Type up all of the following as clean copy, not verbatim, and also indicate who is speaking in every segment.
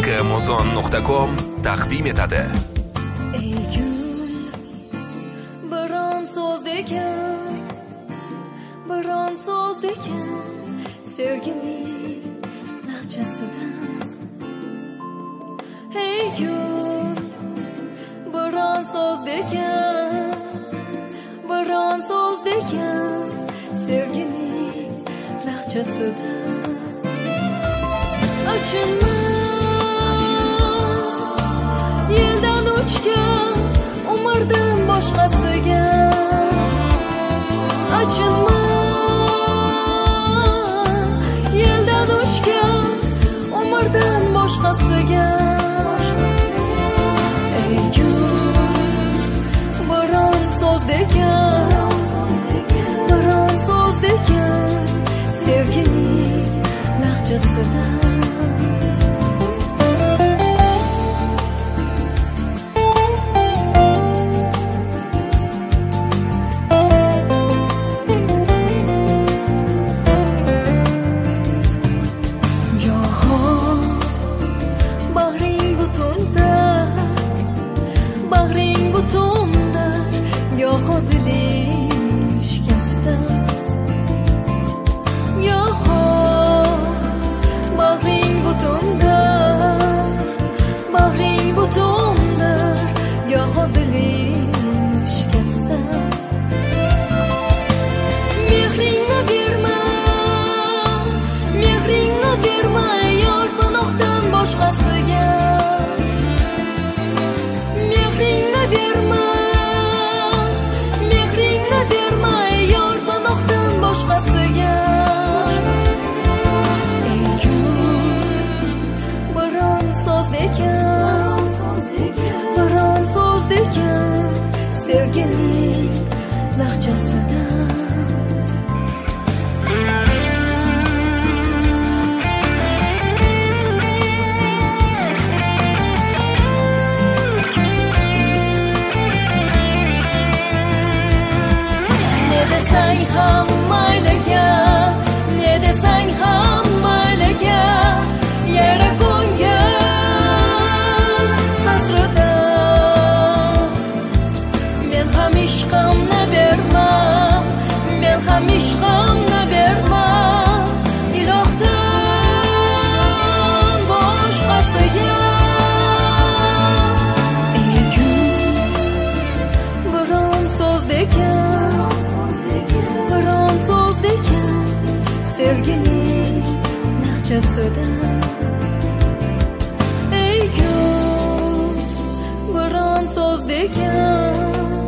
Speaker 1: Amazon.com taqdim etadi.
Speaker 2: Ey gul, biron so'zdekan, biron so'zdekan, sevgining lahjasidan. Ey gul, biron so'zdekan, biron so'zdekan, sevgining lahjasidan. Achinma, yeldan uchgan umrdan boshqasiga. Achinma, yeldan uchgan umrdan boshqasiga. Ey gul, biron so'zdekan, biron so'zdekan, sevgining lahjasidan. Sevgining lahjasidan. Ne desang ham mayliga, ne desang ham mayliga, yara ko'ngil hasrida. Men ham ishqimni bermam, men ham ishqimni bermam ilohdan boshqasiga. Ey gul, biron so'zdekan, biron so'zdekan, sevgining lahjasidan. Ey gul, biron so'zdekan,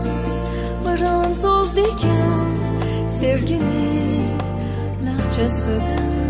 Speaker 2: biron so'zdekan, sevgining lahjasidan.